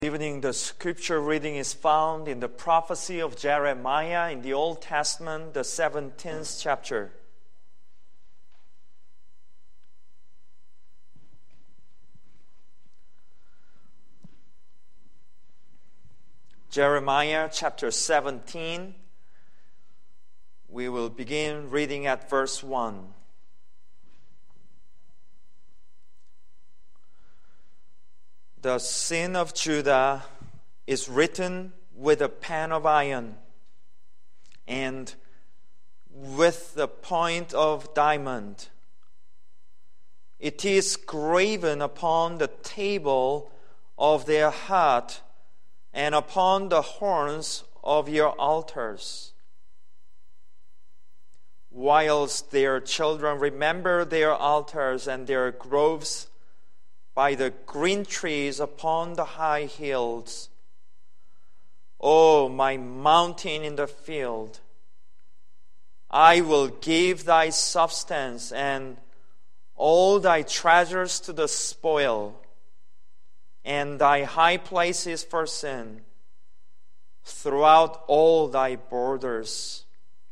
Evening, the scripture reading is found in the prophecy of Jeremiah in the Old Testament, the 17th chapter. Jeremiah chapter 17. We will begin reading at verse 1. The sin of Judah is written with a pen of iron and with the point of diamond. It is graven upon the table of their heart and upon the horns of your altars. Whilst their children remember their altars and their groves by the green trees upon the high hills. O my mountain in the field, I will give thy substance and all thy treasures to the spoil, and thy high places for sin throughout all thy borders.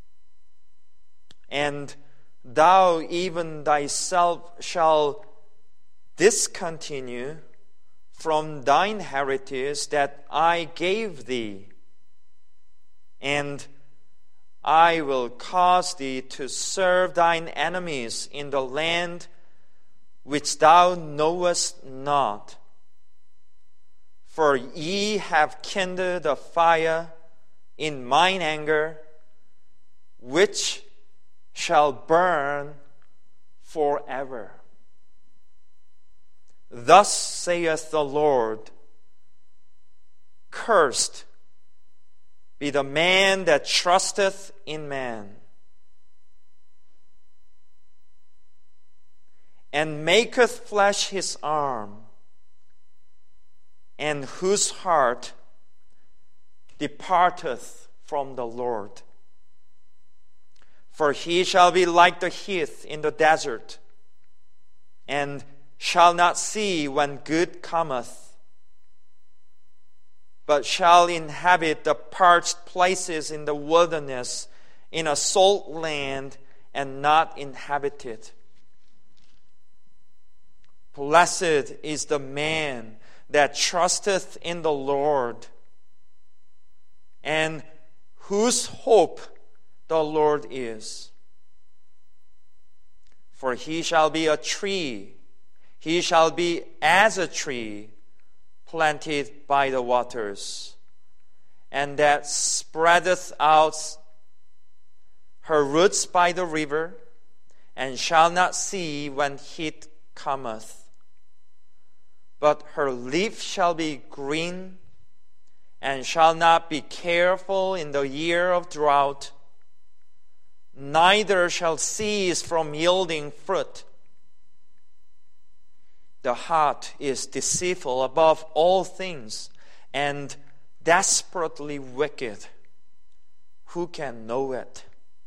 And thou even thyself shalt discontinue from thine heritage that I gave thee, and I will cause thee to serve thine enemies in the land which thou knowest not. For ye have kindled a fire in mine anger, which shall burn forever. Thus saith the Lord, cursed be the man that trusteth in man, and maketh flesh his arm, and whose heart departeth from the Lord. For he shall be like the heath in the desert, and shall not see when good cometh, but shall inhabit the parched places in the wilderness, in a salt land, and not inhabit it. Blessed is the man that trusteth in the Lord, and whose hope the Lord is. For he shall be a tree, he shall be as a tree planted by the waters, and that spreadeth out her roots by the river, and shall not see when heat cometh. But her leaf shall be green, and shall not be careful in the year of drought, neither shall cease from yielding fruit. The heart is deceitful above all things, and desperately wicked. Who can know it?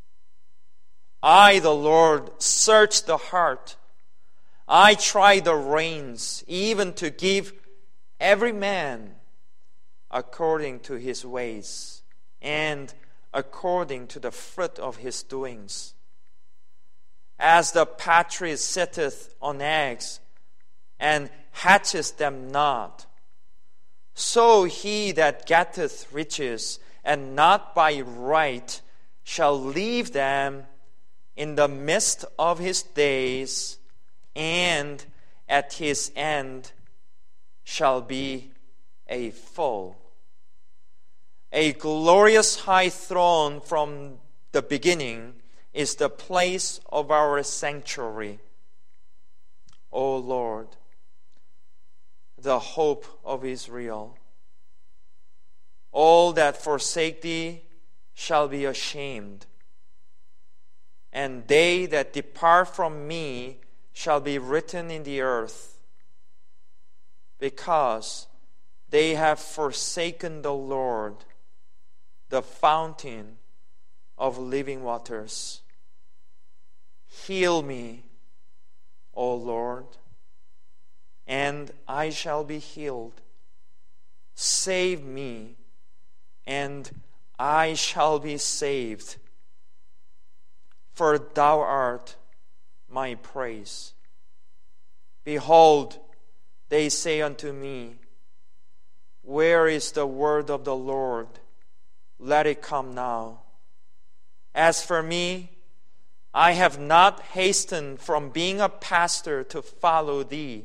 I, the Lord, search the heart. I try the reins, even to give every man according to his ways, and according to the fruit of his doings. As the partridge sitteth on eggs, and hatches them not, so he that getteth riches, and not by right, shall leave them in the midst of his days, and at his end shall be a fool. A glorious high throne from the beginning is the place of our sanctuary. O Lord, the hope of Israel. All that forsake thee shall be ashamed, and they that depart from me shall be written in the earth, because they have forsaken the Lord, the fountain of living waters. Heal me, O Lord, and I shall be healed. save me, and I shall be saved. For thou art my praise. Behold, they say unto me, where is the word of the Lord? Let it come now. As for me, I have not hastened from being a pastor to follow thee.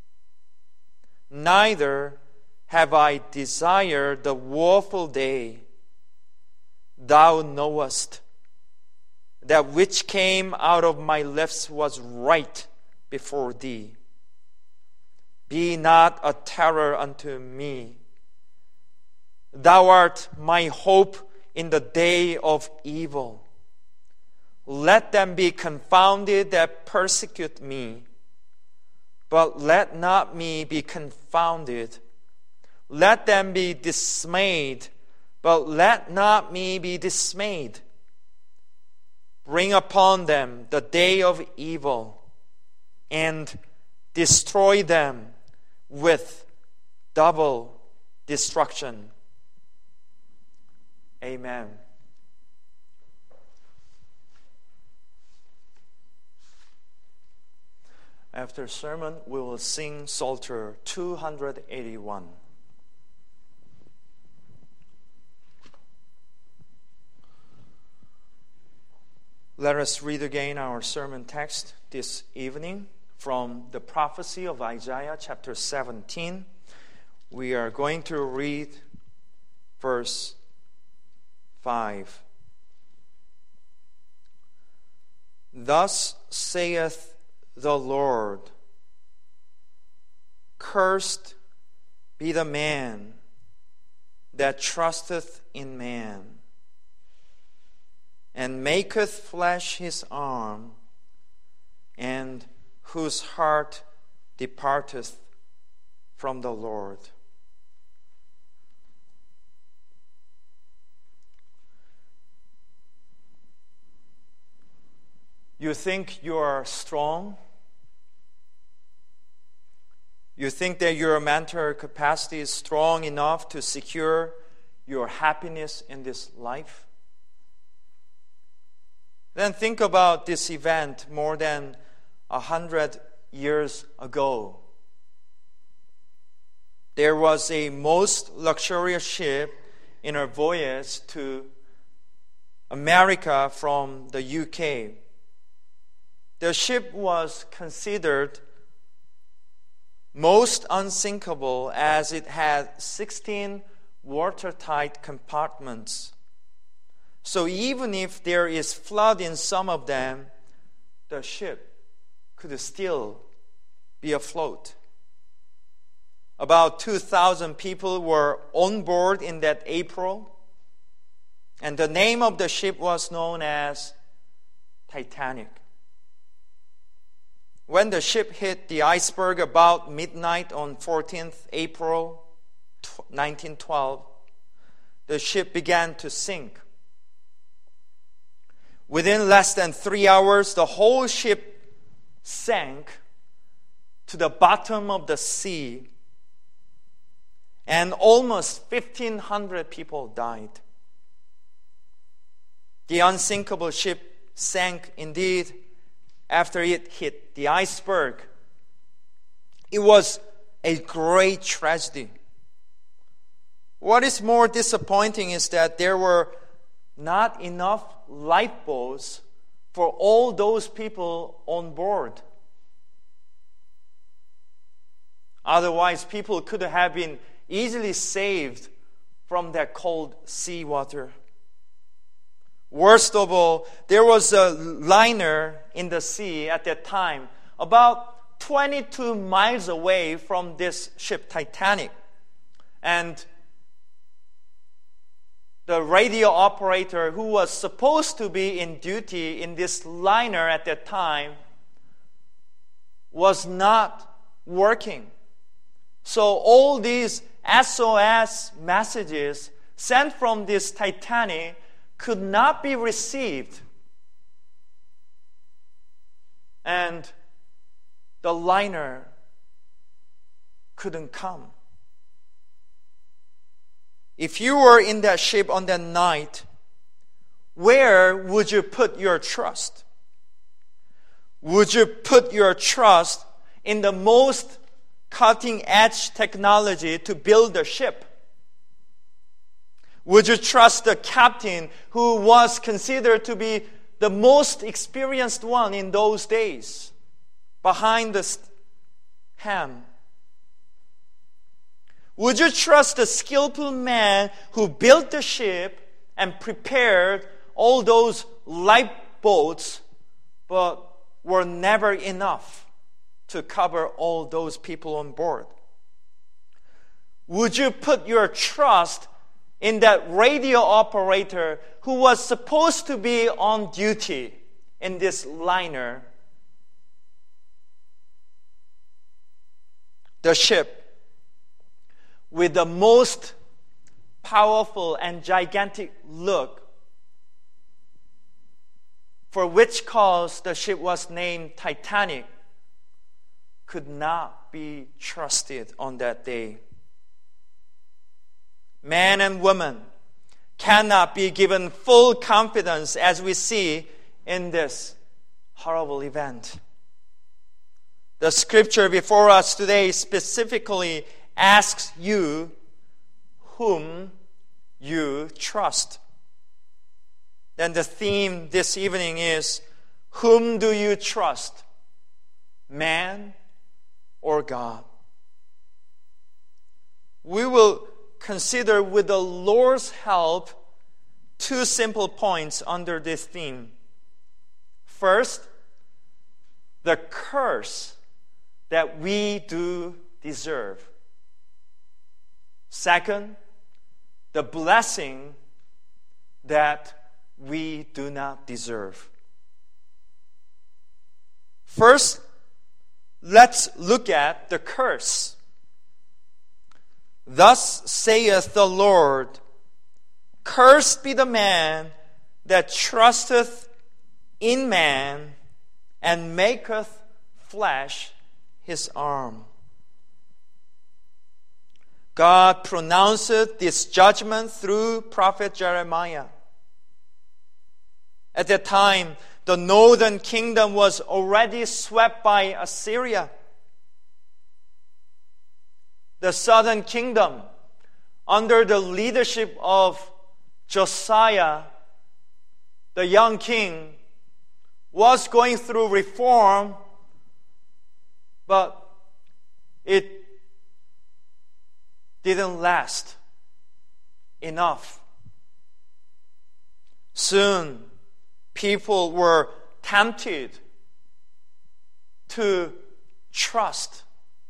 Neither have I desired the woeful day. Thou knowest that which came out of my lips was right before thee. Be not a terror unto me. Thou art my hope in the day of evil. Let them be confounded that persecute me, but let not me be confounded. Let them be dismayed, but let not me be dismayed. Bring upon them the day of evil, and destroy them with double destruction. Amen. After sermon, we will sing Psalter 281. Let us read again our sermon text this evening from the prophecy of Isaiah chapter 17. We are going to read verse 5. Thus saith the Lord, cursed be the man that trusteth in man, and maketh flesh his arm, and whose heart departeth from the Lord. You think you are strong? You think that your mental capacity is strong enough to secure your happiness in this life? Then think about this event more than 100 years ago. There was a most luxurious ship in a voyage to America from the UK. The ship was considered most unsinkable as it had 16 watertight compartments. So even if there is flood in some of them, the ship could still be afloat. About 2,000 people were on board in that April, and the name of the ship was known as Titanic. When the ship hit the iceberg about midnight on 14th April 1912, the ship began to sink. Within less than 3 hours, the whole ship sank to the bottom of the sea, and almost 1,500 people died. The unsinkable ship sank indeed after it hit the iceberg. It was a great tragedy. What is more disappointing is that there were not enough lifeboats for all those people on board. Otherwise, people could have been easily saved from that cold seawater. Worst of all, there was a liner in the sea at that time, about 22 miles away from this ship Titanic. And the radio operator who was supposed to be in duty in this liner at that time was not working. So all these SOS messages sent from this Titanic could not be received. And the liner couldn't come. if you were in that ship on that night, where would you put your trust? Would you put your trust in the most cutting-edge technology to build the ship? Would you trust the captain who was considered to be the most experienced one in those days behind the helm? Would you trust the skillful man who built the ship and prepared all those lifeboats but were never enough to cover all those people on board? Would you put your trust in that radio operator who was supposed to be on duty in this liner? The ship with the most powerful and gigantic look, for which cause the ship was named Titanic, could not be trusted on that day. Man and woman cannot be given full confidence as we see in this horrible event. The scripture before us today specifically asks you whom you trust. Then the theme this evening is, whom do you trust? Man or God? We will consider with the Lord's help two simple points under this theme. First, the curse that we do deserve. Second, the blessing that we do not deserve. First, let's look at the curse. Thus saith the Lord, cursed be the man that trusteth in man and maketh flesh his arm. God pronounced this judgment through prophet Jeremiah. At that time, the northern kingdom was already swept by Assyria. The southern kingdom, under the leadership of Josiah, the young king, was going through reform, but it didn't last enough. Soon, people were tempted to trust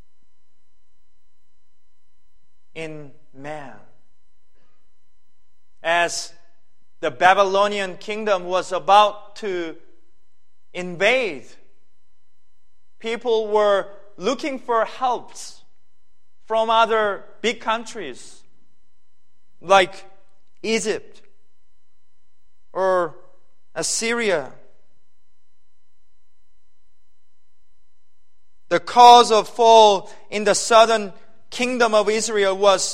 in man. As the Babylonian kingdom was about to invade, people were looking for helps from other big countries like Egypt or Assyria. The cause of fall in the southern kingdom of Israel was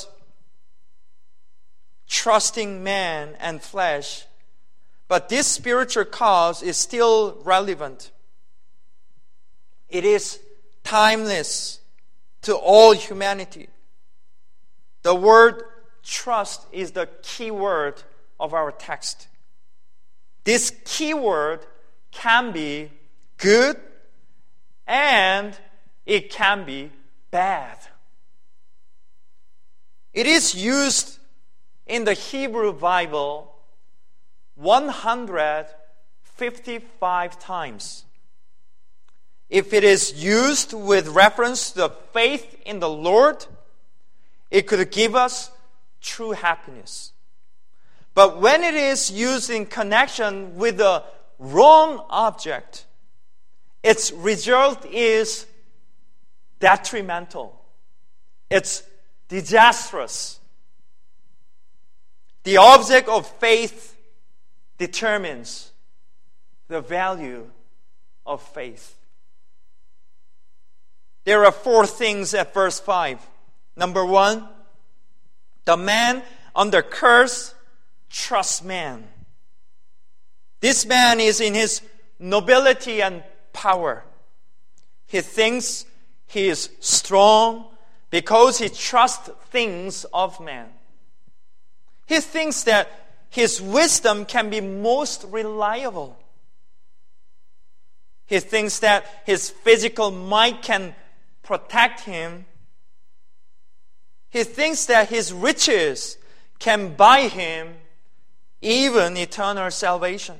trusting man and flesh. But this spiritual cause is still relevant. It is timeless to all humanity. The word trust is the key word of our text. This key word can be good and it can be bad. It is used in the Hebrew Bible 155 times. If it is used with reference to the faith in the Lord, it could give us true happiness. But when it is used in connection with the wrong object, its result is detrimental. It's disastrous. The object of faith determines the value of faith. There are four things at verse 5. Number one, the man under curse trusts man. This man is in his nobility and power. He thinks he is strong because he trusts things of man. He thinks that his wisdom can be most reliable. He thinks that his physical might can protect him. He thinks that his riches can buy him even eternal salvation.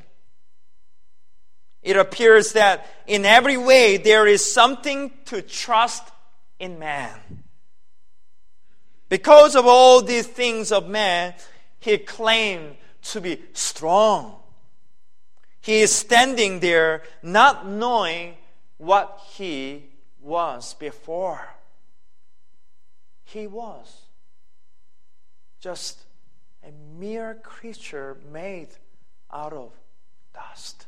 It appears that in every way there is something to trust in man. Because of all these things of man, he claimed to be strong. He is standing there not knowing what he was before. He was just a mere creature made out of dust.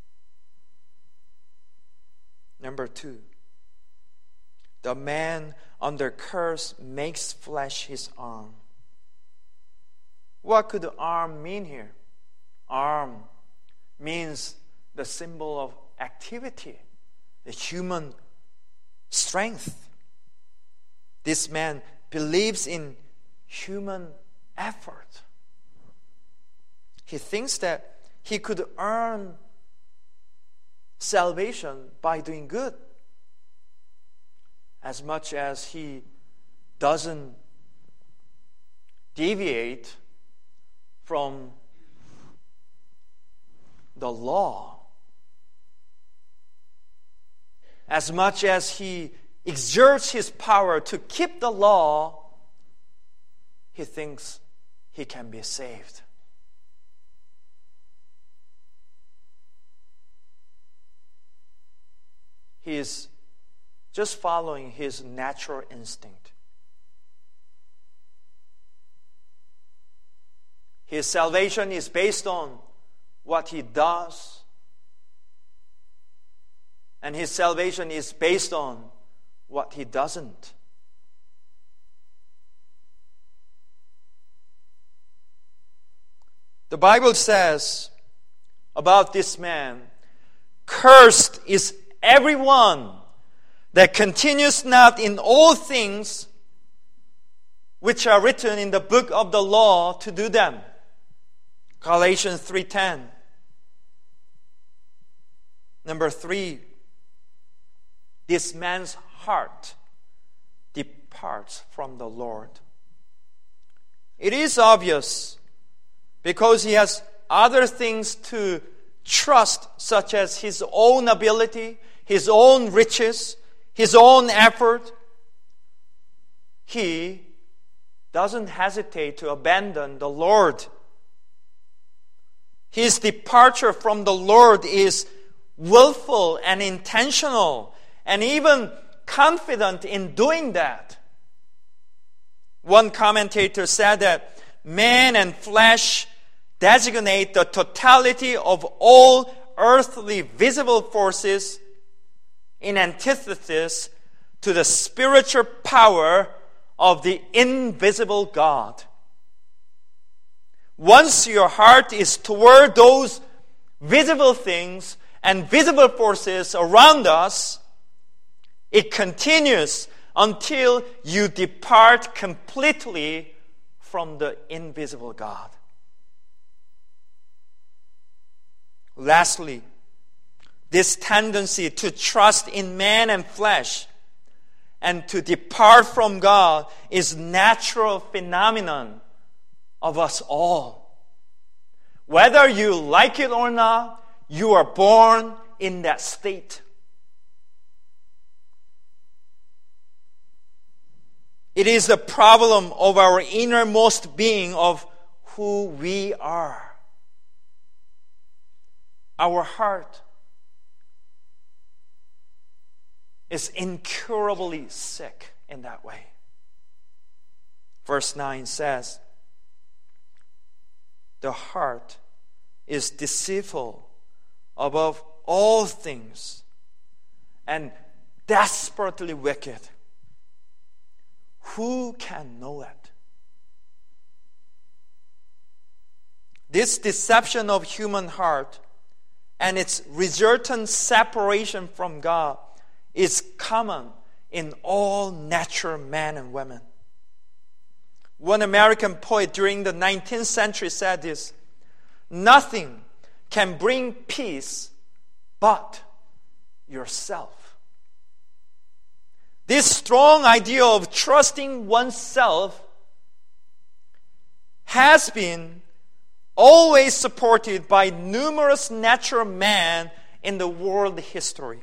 Number 2, the man under curse makes flesh his arm. What could arm mean here? Arm means the symbol of activity, the human strength. This man believes in human effort. He thinks that he could earn salvation by doing good, as much as he doesn't deviate from the law, as much as he exerts his power to keep the law, he thinks he can be saved. He is just following his natural instinct. His salvation is based on what he does, and his salvation is based on what he doesn't. The Bible says about this man, cursed is everyone that continues not in all things which are written in the book of the law to do them. Galatians 3:10. Number 3, this man's heart departs from the Lord. It is obvious because he has other things to trust, such as his own ability, his own riches, his own effort. He doesn't hesitate to abandon the Lord. His departure from the Lord is willful and intentional, and even confident in doing that. One commentator said that man and flesh designate the totality of all earthly visible forces in antithesis to the spiritual power of the invisible God. Once your heart is toward those visible things and visible forces around us, it continues until you depart completely from the invisible God. Lastly, this tendency to trust in man and flesh and to depart from God is a natural phenomenon of us all. Whether you like it or not, you are born in that state. It is the problem of our innermost being of who we are. Our heart is incurably sick in that way. Verse 9 says, the heart is deceitful above all things and desperately wicked. Who can know it? This deception of human heart and its resultant separation from God is common in all natural men and women. One American poet during the 19th century said this: "Nothing can bring peace but yourself." This strong idea of trusting oneself has been always supported by numerous natural men in the world history.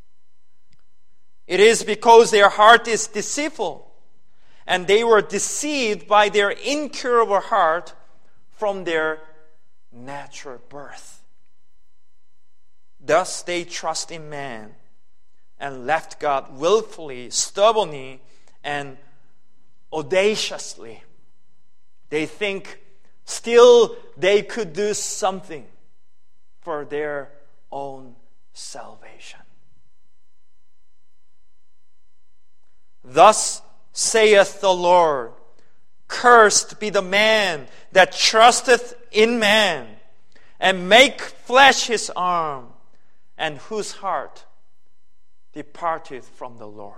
It is because their heart is deceitful, and they were deceived by their incurable heart from their natural birth. Thus they trust in man and left God willfully, stubbornly, and audaciously. They think still they could do something for their own salvation. Thus saith the Lord, "Cursed be the man that trusteth in man, and make flesh his arm, and whose heart departeth from the Lord."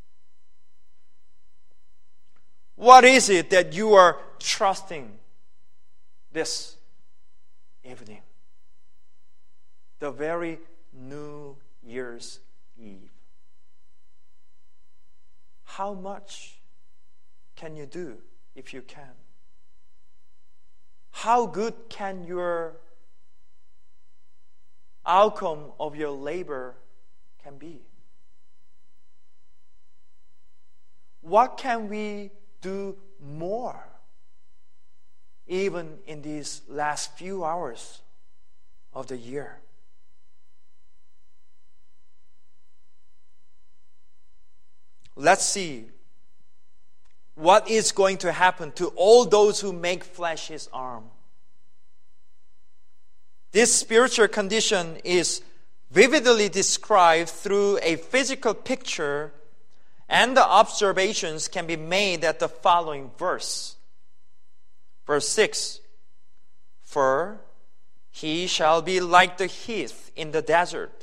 What is it that you are trusting this evening? The very New Year's Eve. How much can you do if you can? How good can your outcome of your labor can be? What can we do more even in these last few hours of the year? Let's see what is going to happen to all those who make flesh his arm. This spiritual condition is vividly described through a physical picture, and the observations can be made at the following verse. Verse 6, "For he shall be like the heath in the desert,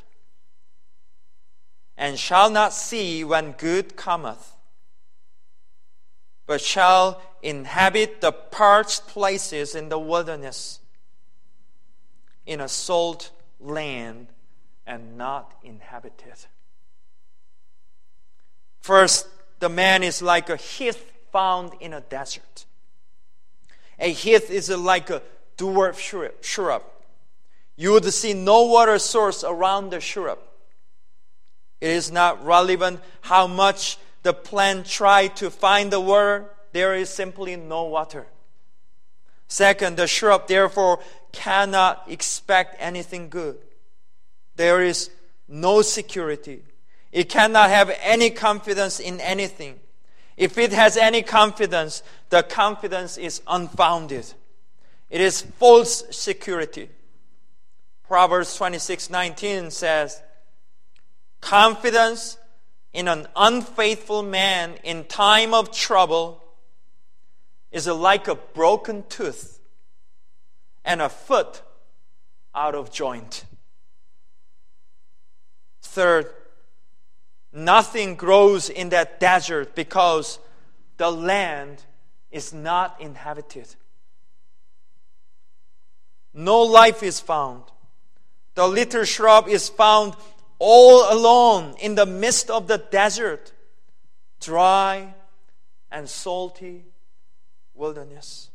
and shall not see when good cometh, but shall inhabit the parched places in the wilderness, in a salt land and not inhabited." First, the man is like a heath found in a desert. A heath is like a dwarf shrub. You would see no water source around the shrub. It is not relevant how much the plant tried to find the water. There is simply no water. Second, the shrub therefore cannot expect anything good. There is no security. It cannot have any confidence in anything. If it has any confidence, the confidence is unfounded. It is false security. Proverbs 26:19 says, "Confidence in an unfaithful man in time of trouble is like a broken tooth and a foot out of joint." Third, nothing grows in that desert because the land is not inhabited. No life is found. The little shrub is found all alone in the midst of the desert, dry and salty wilderness.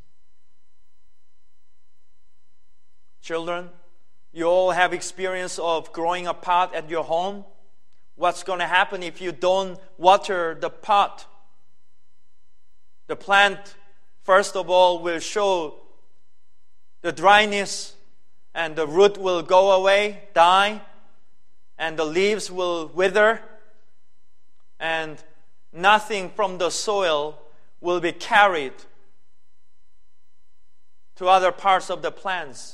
Children, you all have experience of growing a pot at your home. What's going to happen if you don't water the pot? The plant, first of all, will show the dryness, and the root will go away, die, and the leaves will wither, and nothing from the soil will be carried to other parts of the plants.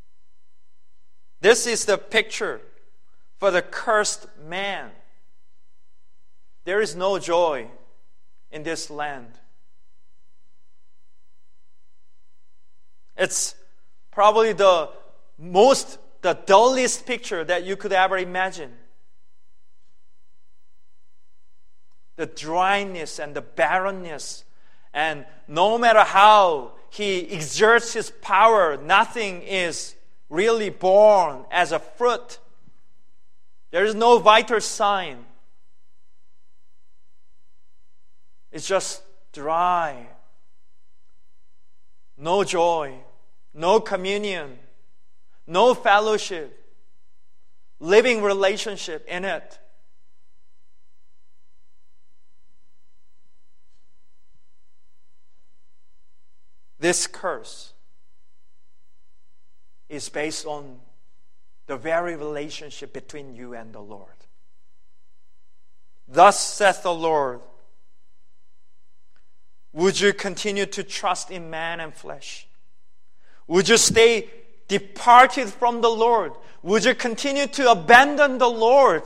This is the picture for the cursed man. There is no joy in this land. It's Probably the dullest picture that you could ever imagine. The dryness and the barrenness. And no matter how he exerts his power, nothing is really born as a fruit. There is no vital sign. It's just dry. No joy, no communion, no fellowship, living relationship in it. This curse is based on the very relationship between you and the Lord. Thus saith the Lord, would you continue to trust in man and flesh? Would you stay departed from the Lord? Would you continue to abandon the Lord?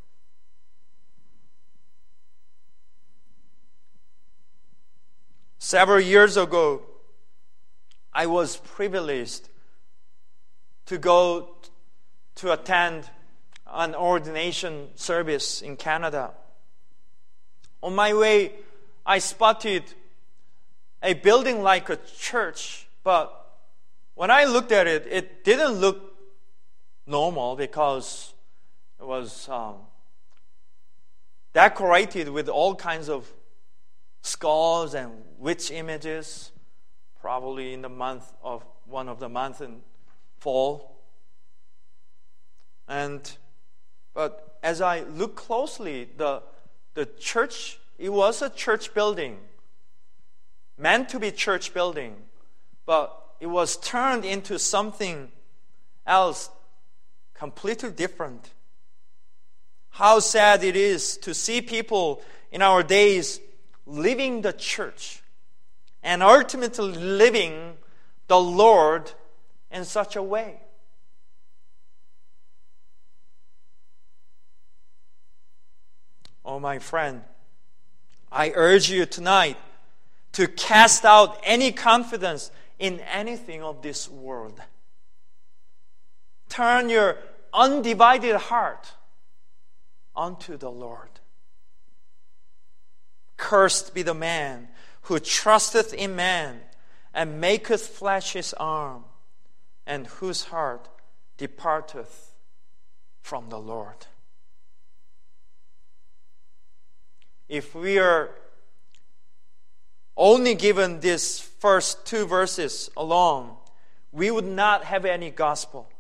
Several years ago, I was privileged to go to attend an ordination service in Canada. On my way, I spotted a building like a church, but when I looked at it, it didn't look normal because it was decorated with all kinds of skulls and witch images, probably in the month of one of the months in fall. But as I look closely, the church, it was a church building, meant to be church building, but it was turned into something else, completely different. How sad it is to see people in our days leaving the church and ultimately living the Lord in such a way. Oh, my friend, I urge you tonight to cast out any confidence in anything of this world. Turn your undivided heart unto the Lord. Cursed be the man who trusteth in man and maketh flesh his arm, and whose heart departeth from the Lord. If we are only given these first two verses alone, we would not have any gospel.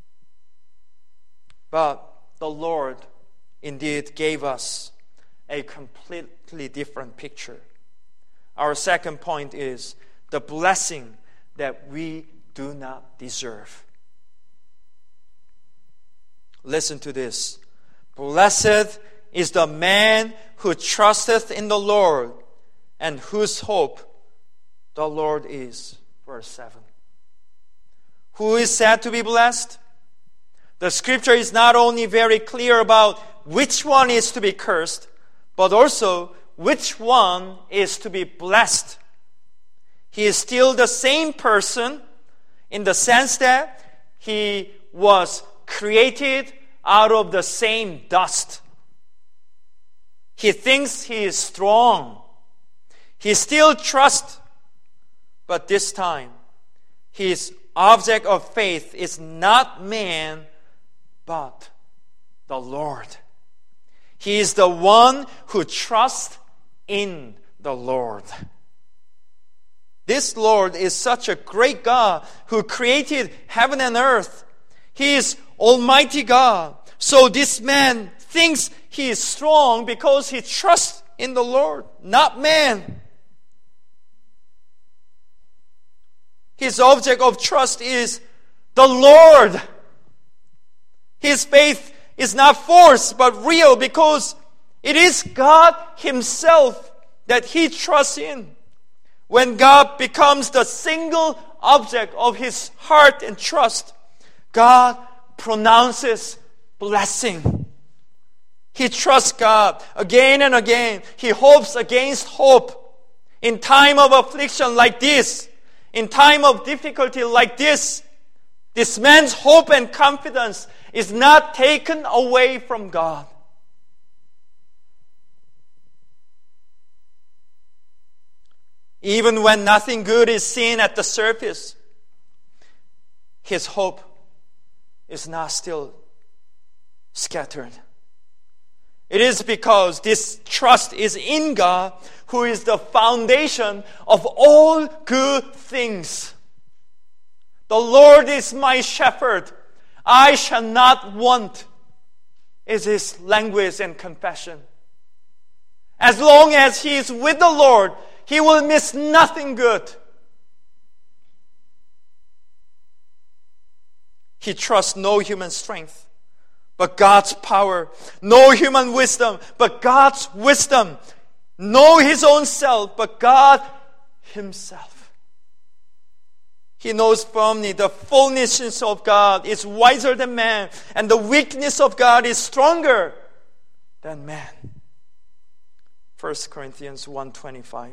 But the Lord indeed gave us a completely different picture. Our second point is the blessing that we do not deserve. Listen to this. Blessed is the man who trusteth in the Lord, and whose hope the Lord is. Verse 7. Who is said to be blessed? The scripture is not only very clear about which one is to be cursed, but also which one is to be blessed. He is still the same person in the sense that he was created out of the same dust. He thinks he is strong. He still trusts, but this time his object of faith is not man, but the Lord. He is the one who trusts in the Lord. This Lord is such a great God who created heaven and earth. He is Almighty God. So this man thinks he is strong because he trusts in the Lord, not man. His object of trust is the Lord. His faith is not forced but real because it is God Himself that he trusts in. When God becomes the single object of his heart and trust, God pronounces blessing. He trusts God again and again. He hopes against hope. In time of affliction like this, in time of difficulty like this, This man's hope and confidence is not taken away from God. Even when nothing good is seen at the surface, his hope is not still scattered. It is because this trust is in God, who is the foundation of all good things. The Lord is my shepherd, I shall not want, is his language and confession. As long as he is with the Lord, he will miss nothing good. He trusts no human strength, but God's power. No human wisdom, but God's wisdom. No his own self, but God himself. He knows firmly the foolishness of God is wiser than man, and the weakness of God is stronger than man. 1 Corinthians 1:25.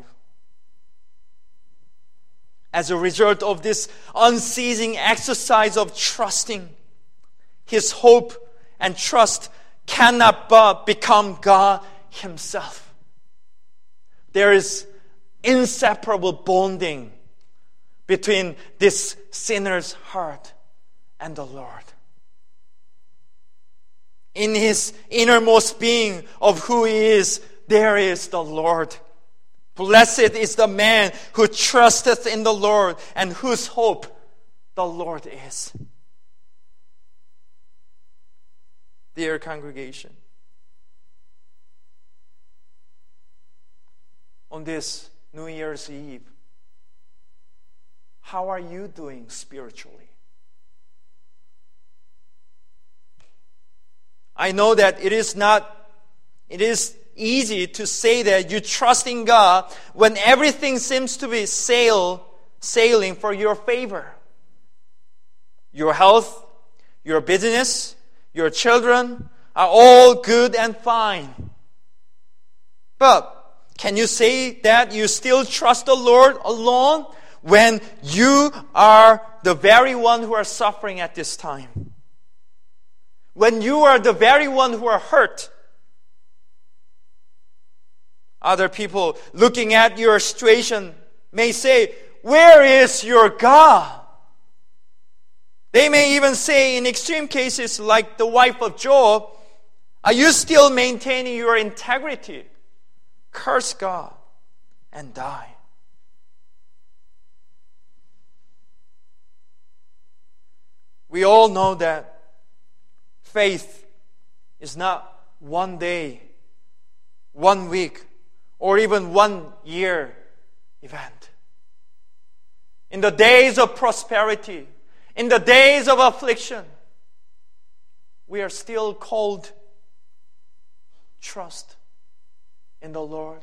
As a result of this unceasing exercise of trusting, his hope and trust cannot but become God himself. There is inseparable bonding between this sinner's heart and the Lord. In his innermost being of who he is, there is the Lord. Blessed is the man who trusteth in the Lord and whose hope the Lord is. Dear congregation, on this New Year's Eve, how are you doing spiritually? I know that it is easy to say that you trust in God when everything seems to be sailing for your favor. Your health, your business, your children are all good and fine. But can you say that you still trust the Lord alone when you are the very one who are suffering at this time? When you are the very one who are hurt? Other people looking at your situation may say, "Where is your God?" They may even say, in extreme cases like the wife of Job, "Are you still maintaining your integrity? Curse God and die." We all know that faith is not one day, 1 week, or even 1 year event. In the days of prosperity, in the days of affliction, we are still called trust in the Lord.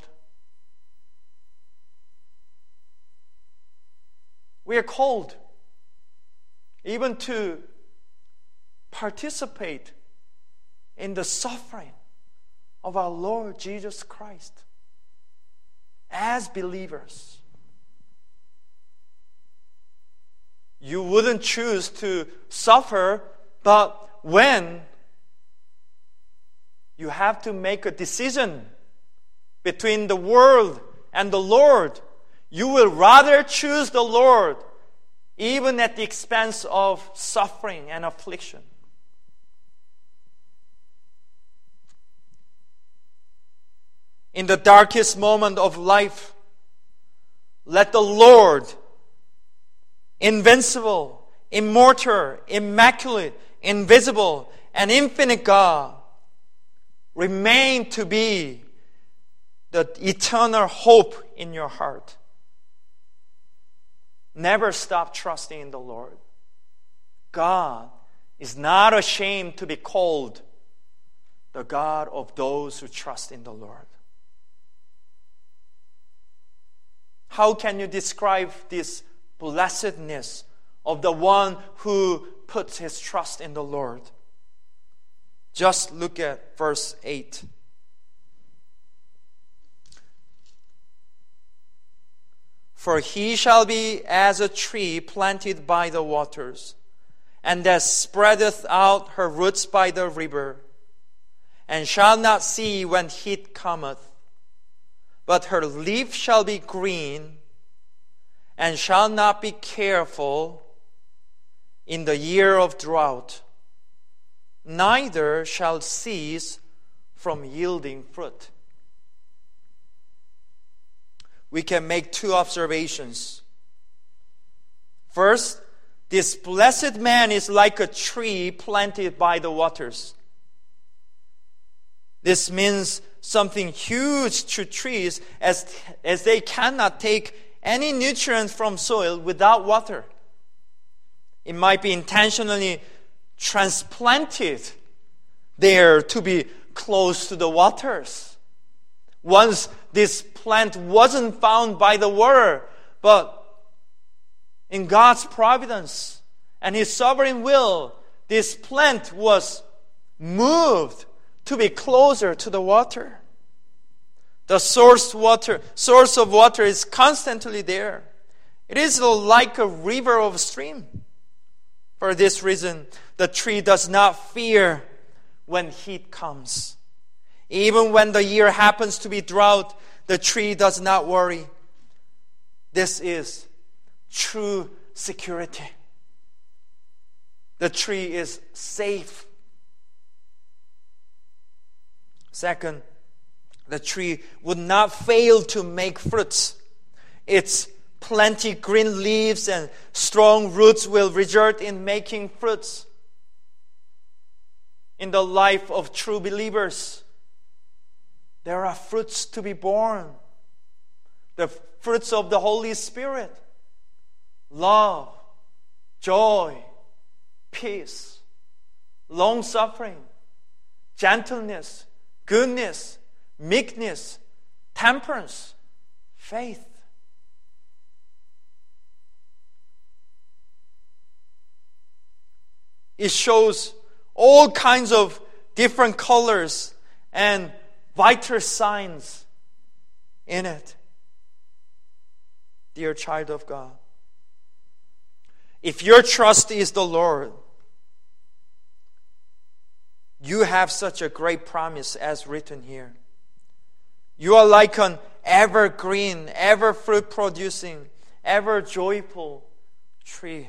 We are called even to participate in the suffering of our Lord Jesus Christ as believers. You wouldn't choose to suffer, but when you have to make a decision between the world and the Lord, you will rather choose the Lord even at the expense of suffering and affliction. In the darkest moment of life, let the Lord, invincible, immortal, immaculate, invisible, and infinite God, remain to be the eternal hope in your heart. Never stop trusting in the Lord. God is not ashamed to be called the God of those who trust in the Lord. How can you describe this blessedness of the one who puts his trust in the Lord? Just look at verse 8. For he shall be as a tree planted by the waters, and that spreadeth out her roots by the river, and shall not see when heat cometh, but her leaf shall be green, and shall not be careful in the year of drought, neither shall cease from yielding fruit. We can make two observations. First, this blessed man is like a tree planted by the waters. This means something huge to trees as they cannot take any nutrients from soil without water. It might be intentionally transplanted there to be close to the waters. Once this plant wasn't found by the water, but in God's providence and His sovereign will, this plant was moved to be closer to the water. The source of water is constantly there. It is like a river or stream. For this reason, the tree does not fear when heat comes. Even when the year happens to be drought, the tree does not worry. This is true security. The tree is safe. Second, the tree would not fail to make fruits. Its plenty green leaves and strong roots will result in making fruits. In the life of true believers, there are fruits to be born. The fruits of the Holy Spirit. Love, joy, peace, long-suffering, gentleness, goodness, meekness, temperance, faith. It shows all kinds of different colors and vital signs in it. Dear child of God, if your trust is the Lord, you have such a great promise as written here. You are like an evergreen, ever fruit-producing, ever joyful tree.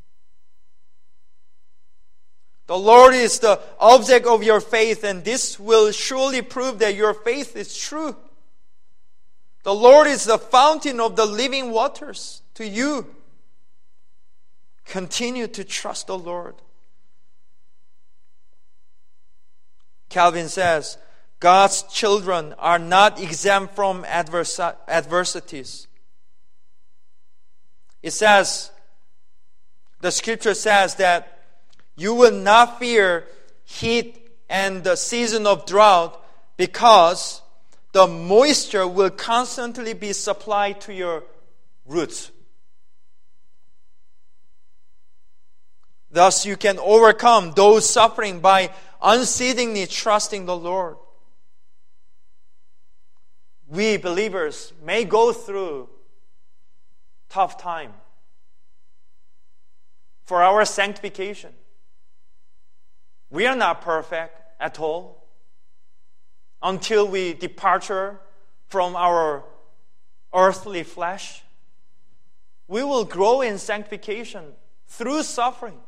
The Lord is the object of your faith, and this will surely prove that your faith is true. The Lord is the fountain of the living waters to you. Continue to trust the Lord. Calvin says, God's children are not exempt from adversities. It says, the scripture says that you will not fear heat and the season of drought because the moisture will constantly be supplied to your roots. Thus, you can overcome those suffering by unceasingly trusting the Lord. We believers may go through tough time for our sanctification. We are not perfect at all until we departure from our earthly flesh. We will grow in sanctification through suffering.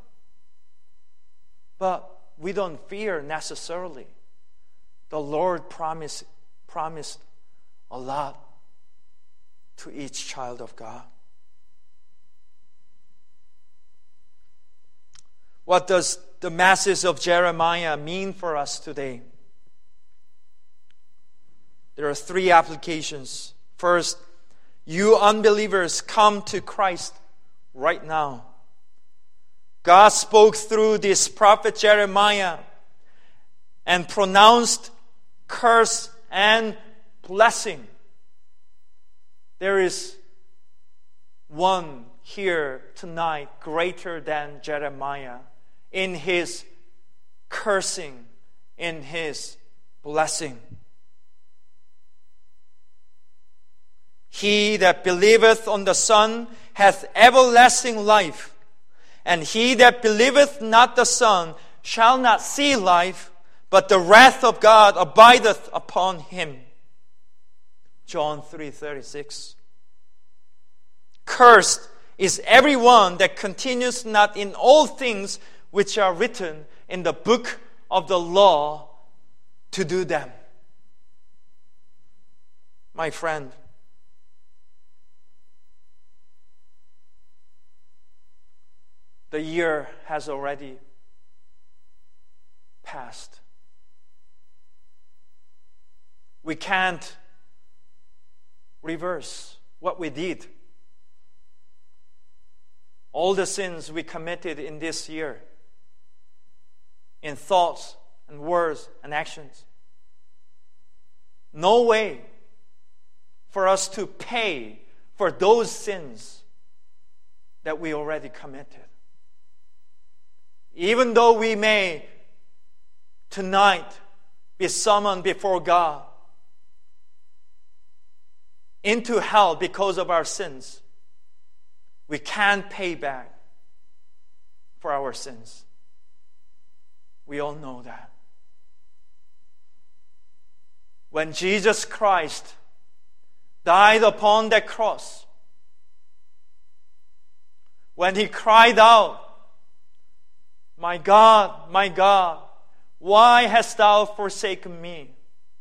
But we don't fear necessarily. The Lord promised a lot to each child of God. What does the message of Jeremiah mean for us today? There are three applications. First, you unbelievers, come to Christ right now. God spoke through this prophet Jeremiah and pronounced curse and blessing. There is one here tonight greater than Jeremiah in his cursing, in his blessing. He that believeth on the Son hath everlasting life, And he that believeth not the Son shall not see life, but the wrath of God abideth upon him. John 3:36. Cursed is everyone that continues not in all things which are written in the book of the law to do them. My friend, the year has already passed. We can't reverse what we did. All the sins we committed in this year, in thoughts and words and actions. No way for us to pay for those sins that we already committed. Even though we may tonight be summoned before God into hell because of our sins, we can't pay back for our sins. We all know that. When Jesus Christ died upon that cross, when he cried out, my God, why hast thou forsaken me?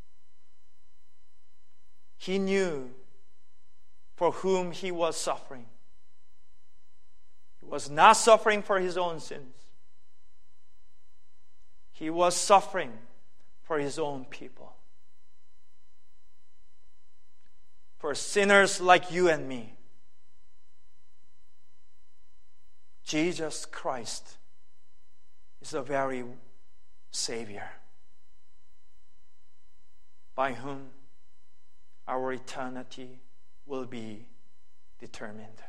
He knew for whom he was suffering. He was not suffering for his own sins. He was suffering for his own people. For sinners like you and me. Jesus Christ is the very Savior by whom our eternity will be determined.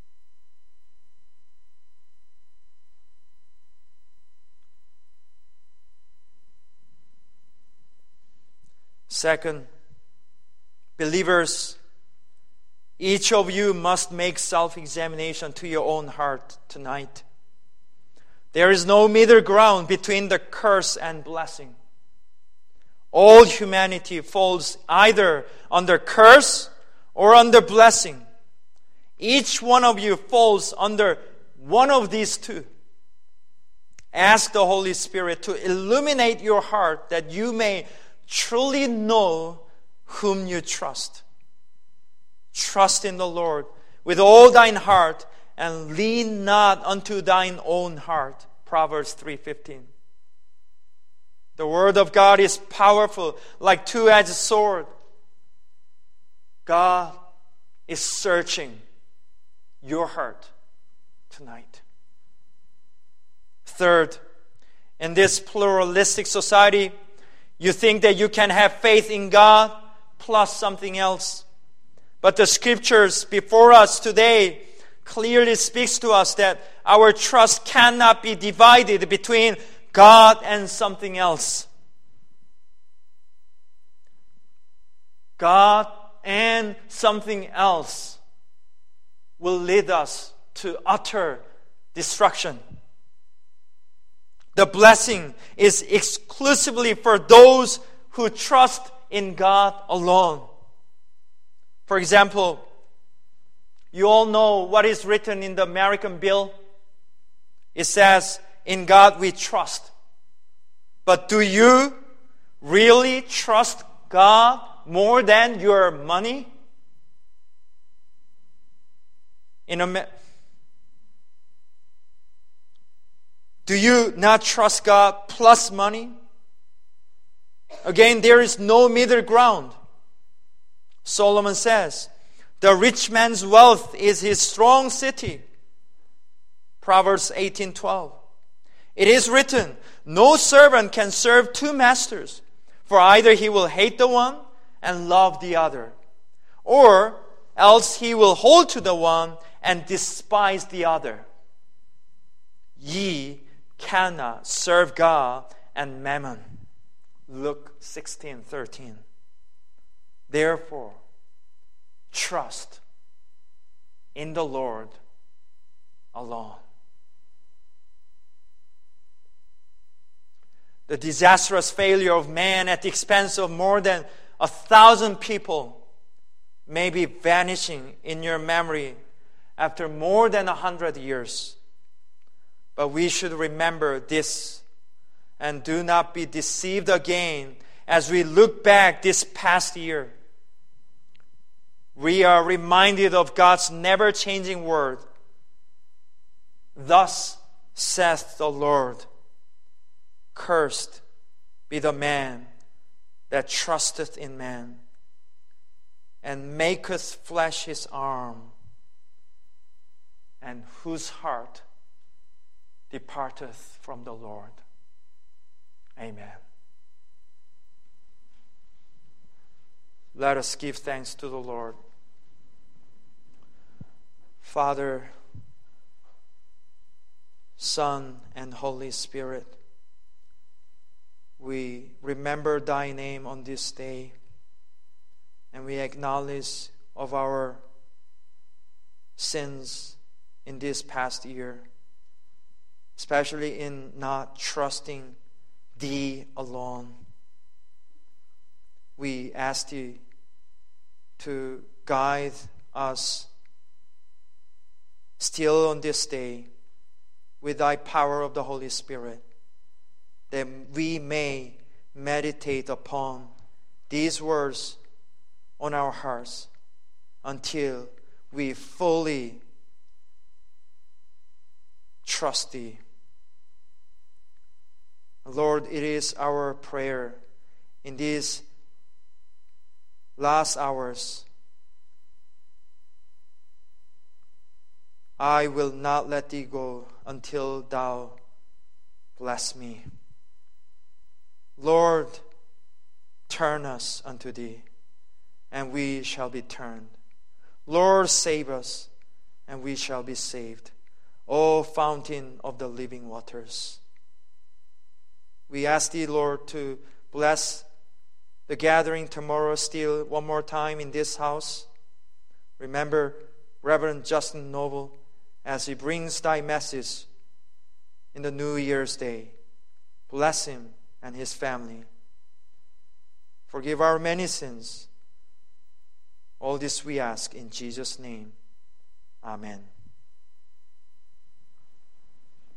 Second, believers, each of you must make self-examination to your own heart tonight. There is no middle ground between the curse and blessing. All humanity falls either under curse or under blessing. Each one of you falls under one of these two. Ask the Holy Spirit to illuminate your heart that you may truly know whom you trust. Trust in the Lord with all thine heart and lean not unto thine own heart. Proverbs 3:15. The word of God is powerful like two-edged sword. God is searching your heart tonight. Third, in this pluralistic society, you think that you can have faith in God plus something else. But the scriptures before us today clearly speaks to us that our trust cannot be divided between God and something else. God and something else will lead us to utter destruction. The blessing is exclusively for those who trust in God alone. For example, you all know what is written in the American Bill. It says, in God we trust. But do you really trust God more than your money? Do you not trust God plus money? Again, there is no middle ground. Solomon says, the rich man's wealth is his strong city. Proverbs 18:12. It is written, no servant can serve two masters, for either he will hate the one and love the other, or else he will hold to the one and despise the other. Ye cannot serve God and mammon. Luke 16:13. Therefore, trust in the Lord alone. the disastrous failure of man at the expense of more than 1,000 people may be vanishing in your memory after more than 100 years. But we should remember this and do not be deceived again as we look back this past year. We are reminded of God's never-changing word. Thus saith the Lord, cursed be the man that trusteth in man, and maketh flesh his arm, and whose heart departeth from the Lord. Amen. Let us give thanks to the Lord. Father, Son, and Holy Spirit, we remember Thy name on this day, and we acknowledge of our sins in this past year, especially in not trusting Thee alone. We ask Thee to guide us still on this day with Thy power of the Holy Spirit, that we may meditate upon these words on our hearts until we fully trust Thee. Lord, it is our prayer in these last hours. I will not let Thee go until Thou bless me. Lord, turn us unto Thee, and we shall be turned. Lord, save us, and we shall be saved. O fountain of the living waters. We ask Thee, Lord, to bless the gathering tomorrow still one more time in this house. Remember Reverend Justin Noble as he brings Thy message in the New Year's Day. Bless him and his family. Forgive our many sins. All this we ask in Jesus' name. Amen.